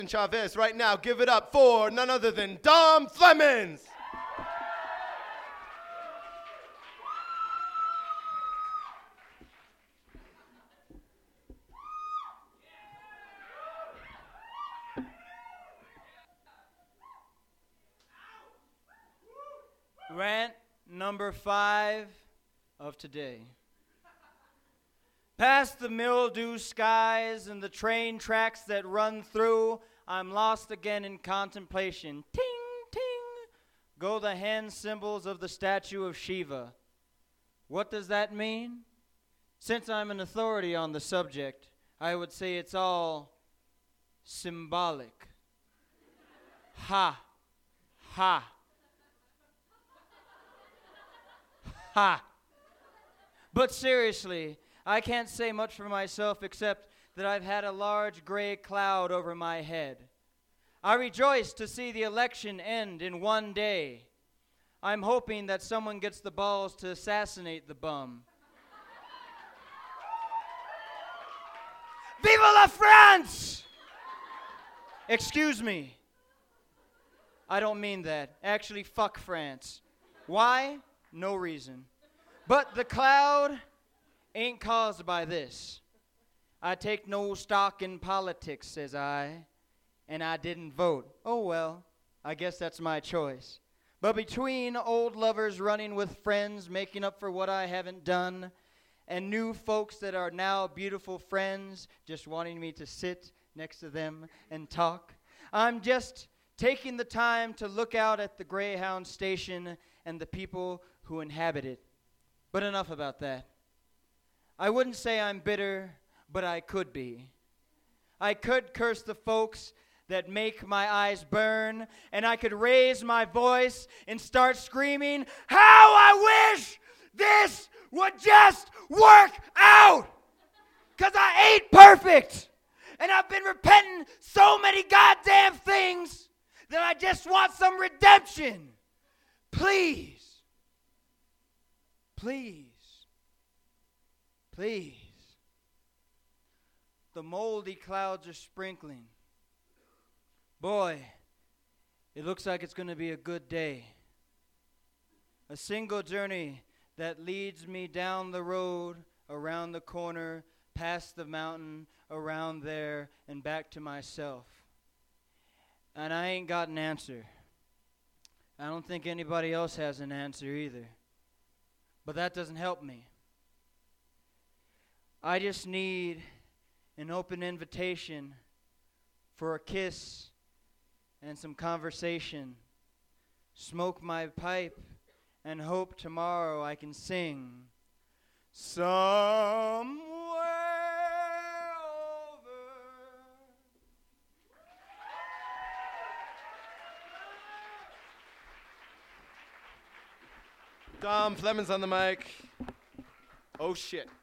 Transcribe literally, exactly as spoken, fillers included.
Chavez right now. Give it up for none other than Dom Flemons. Rant number five of today. Past the mildew skies and the train tracks that run through, I'm lost again in contemplation. Ting, ting, go the hand symbols of the statue of Shiva. What does that mean? Since I'm an authority on the subject, I would say it's all symbolic. Ha, ha. Ha! But seriously, I can't say much for myself except that I've had a large gray cloud over my head. I rejoice to see the election end in one day. I'm hoping that someone gets the balls to assassinate the bum. Vive la France! Excuse me. I don't mean that. Actually, fuck France. Why? No reason. But the cloud ain't caused by this. I take no stock in politics, says I, and I didn't vote. Oh well, I guess that's my choice. But between old lovers running with friends, making up for what I haven't done, and new folks that are now beautiful friends, just wanting me to sit next to them and talk, I'm just taking the time to look out at the Greyhound station and the people who inhabit it. But enough about that. I wouldn't say I'm bitter, but I could be. I could curse the folks that make my eyes burn, and I could raise my voice and start screaming, how I wish this would just work out! Because I ain't perfect, and I've been repenting so many goddamn things that I just want some redemption. Please. Please, please. The moldy clouds are sprinkling. Boy, it looks like it's going to be a good day. A single journey that leads me down the road, around the corner, past the mountain, around there, and back to myself. And I ain't got an answer. I don't think anybody else has an answer either. But that doesn't help me. I just need an open invitation for a kiss and some conversation. Smoke my pipe and hope tomorrow I can sing somewhere over. Dom Flemons on the mic. Oh shit.